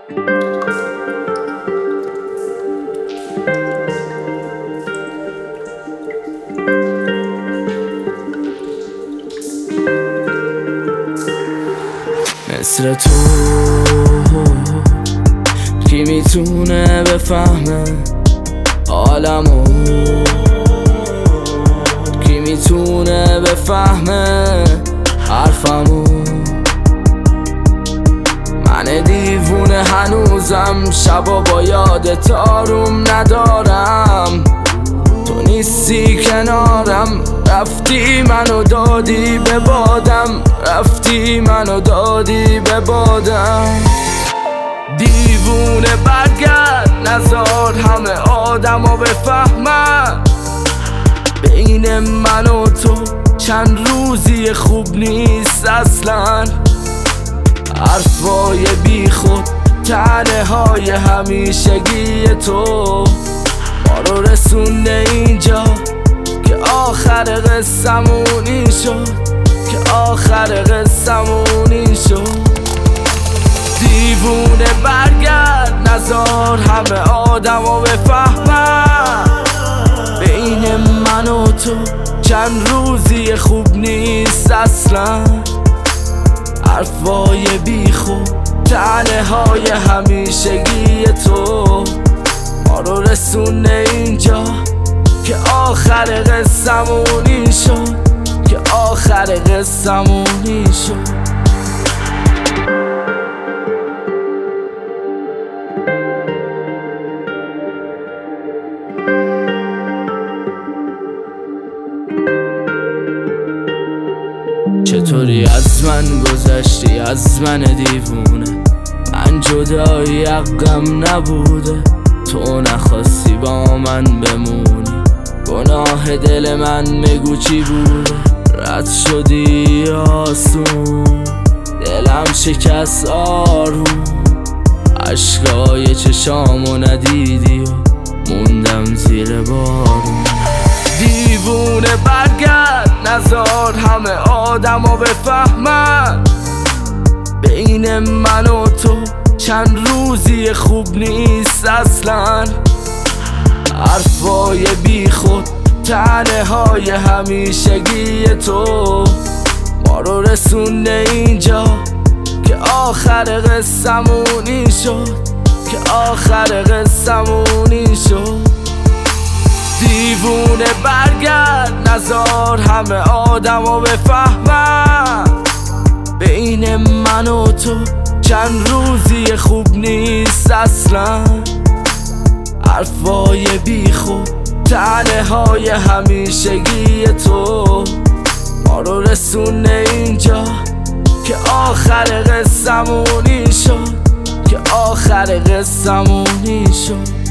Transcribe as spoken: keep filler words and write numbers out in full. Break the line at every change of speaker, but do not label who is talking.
مثل تو کی میتونه بفهمه حالمو، کی میتونه بفهمه حرفمو. من دیوونه هنوزم شبا با یادت آروم ندارم، تو نیستی کنارم، رفتی منو دادی به بادم، رفتی منو دادی به بادم. دیوونه برگرد نزار همه آدمو بفهمن، بین من و تو چند روزی خوب نیست اصلا. حرفای بی خود تنه های همیشگی تو ما رو رسونده اینجا که آخر قصه‌مون این شد، که آخر قصه‌مون این شد. دیوونه برگرد نزار همه آدمو بفهمن، بین من و تو چند روزی خوب نیست اصلا. حرفای بی خود تنه های همیشگی تو ما رو رسونه اینجا که آخر قصه‌مون این شد، که آخر قصه‌مون این شد. چطوری از من گذشتی، از من دیوونه؟ من جدایی حقم نبوده، تو نخواستی با من بمونی. گناه دل من میگو چی بوده؟ رد شدی آسون، دلم شکست آروم، عشقای چشامو ندیدی و موندم زیر بارون. دیوونه برگرد نزار همه آدمو بفهمن، بین من و تو چند روزی خوب نیست اصلا. حرفای بی خود تنه های همیشگی تو ما رو رسونده اینجا که آخر قصه‌مون این شد، که آخر قصه‌مون این شد. دیوونه برگرد نزار همه آدمو بفهمن، بین من و تو چند روزی خوب نیست اصلا. حرفای بی خود تنه های همیشگی تو ما رو رسونه اینجا که آخر قصه‌مون این شد، که آخر قصه‌مون این شد.